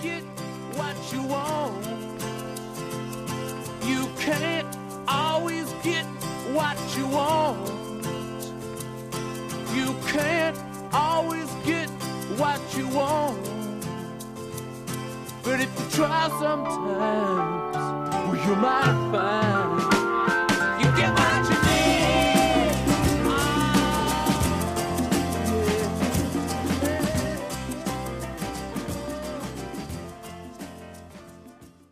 get what you want. You can't always get what you want. You can't always get what you want. But if you try sometimes, well, you might find